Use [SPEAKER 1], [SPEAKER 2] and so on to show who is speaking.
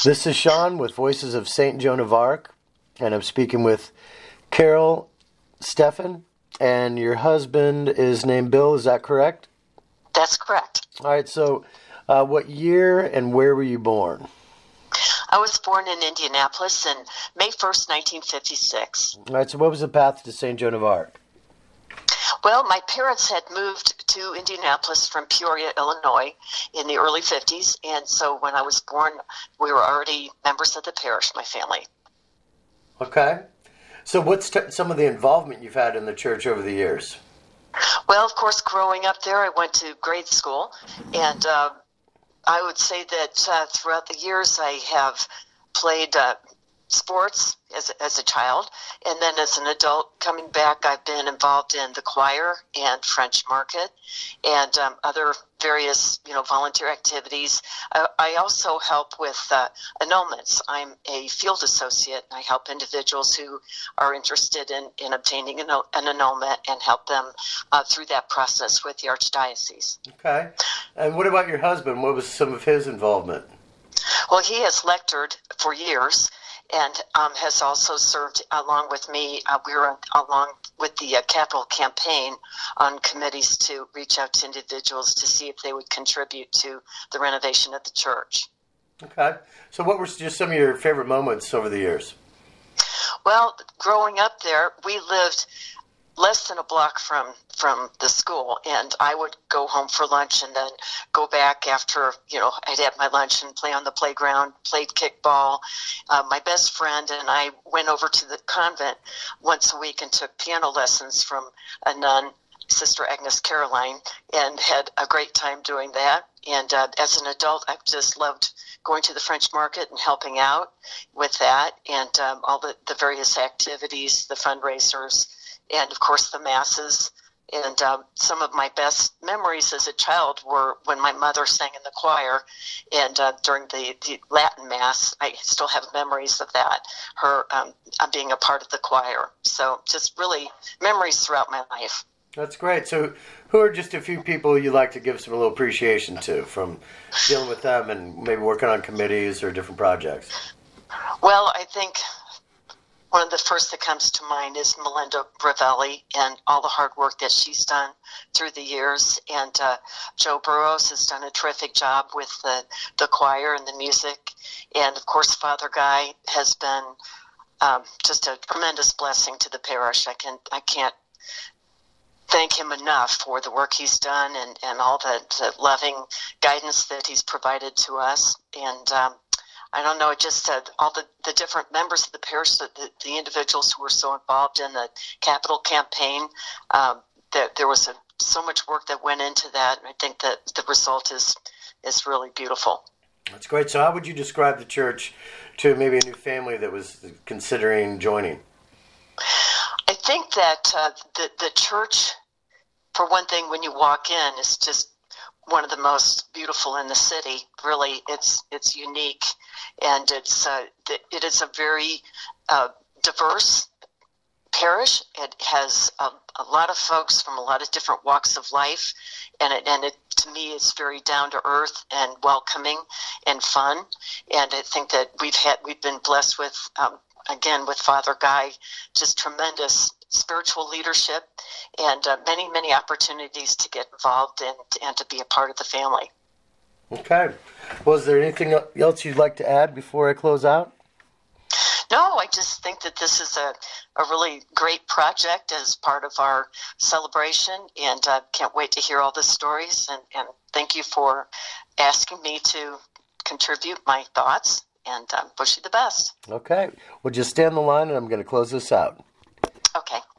[SPEAKER 1] This is Sean with Voices of St. Joan of Arc, and I'm speaking with Carol Steffen, and your husband is named Bill, is that correct?
[SPEAKER 2] That's correct.
[SPEAKER 1] All right, so what year and where were you born?
[SPEAKER 2] I was born in Indianapolis on May 1st, 1956.
[SPEAKER 1] All right, so what was the path to St. Joan of Arc?
[SPEAKER 2] Well, my parents had moved to Indianapolis from Peoria, Illinois in the early 50s, and so when I was born, we were already members of the parish, my family.
[SPEAKER 1] Okay. So what's some of the involvement you've had in the church over the years?
[SPEAKER 2] Well, of course, growing up there, I went to grade school, and I would say that throughout the years I have played sports as a child, and then as an adult coming back, I've been involved in the choir and French market and other various volunteer activities. I also help with annulments. I'm a field associate, and I help individuals who are interested in obtaining an annulment and help them through that process with the Archdiocese.
[SPEAKER 1] Okay. And what about your husband? What was some of his involvement?
[SPEAKER 2] Well, he has lectured for years and has also served along with me. We were along with the capital campaign on committees to reach out to individuals to see if they would contribute to the renovation of the church.
[SPEAKER 1] Okay. So what were just some of your favorite moments over the years?
[SPEAKER 2] Well, growing up there, we lived less than a block from the school, and I would go home for lunch and then go back after, I'd have my lunch and play on the playground, played kickball. My best friend and I went over to the convent once a week and took piano lessons from a nun, Sister Agnes Caroline, and had a great time doing that. And as an adult, I've just loved going to the French market and helping out with that and all the various activities, the fundraisers, and, of course, the masses. And some of my best memories as a child were when my mother sang in the choir, and during the Latin Mass, I still have memories of that, her being a part of the choir. So just really memories throughout my life.
[SPEAKER 1] That's great. So who are just a few people you like to give some little appreciation to from dealing with them and maybe working on committees or different projects?
[SPEAKER 2] Well, I think one of the first that comes to mind is Melinda Ravelli and all the hard work that she's done through the years. And Joe Burrows has done a terrific job with the choir and the music. And, of course, Father Guy has been just a tremendous blessing to the parish. I can't thank him enough for the work he's done and all the loving guidance that he's provided to us. And I don't know, just all the different members of the parish, the individuals who were so involved in the capital campaign, that there was so much work that went into that, and I think that the result is really beautiful.
[SPEAKER 1] That's great. So how would you describe the church to maybe a new family that was considering joining?
[SPEAKER 2] I think that the church, for one thing, when you walk in, is just one of the most beautiful in the city. Really, it's unique, and it is a very diverse parish. It has a lot of folks from a lot of different walks of life, and it to me is very down to earth and welcoming and fun. And I think that we've been blessed with again with Father Guy, just tremendous spiritual leadership and many opportunities to get involved and to be a part of the family.
[SPEAKER 1] Okay. Well, is there anything else you'd like to add before I close out?
[SPEAKER 2] No, I just think that this is a really great project as part of our celebration, and can't wait to hear all the stories, and thank you for asking me to contribute my thoughts, and wish you the best.
[SPEAKER 1] Okay. Well, just stay on the line, and I'm going to close this out.
[SPEAKER 2] Okay.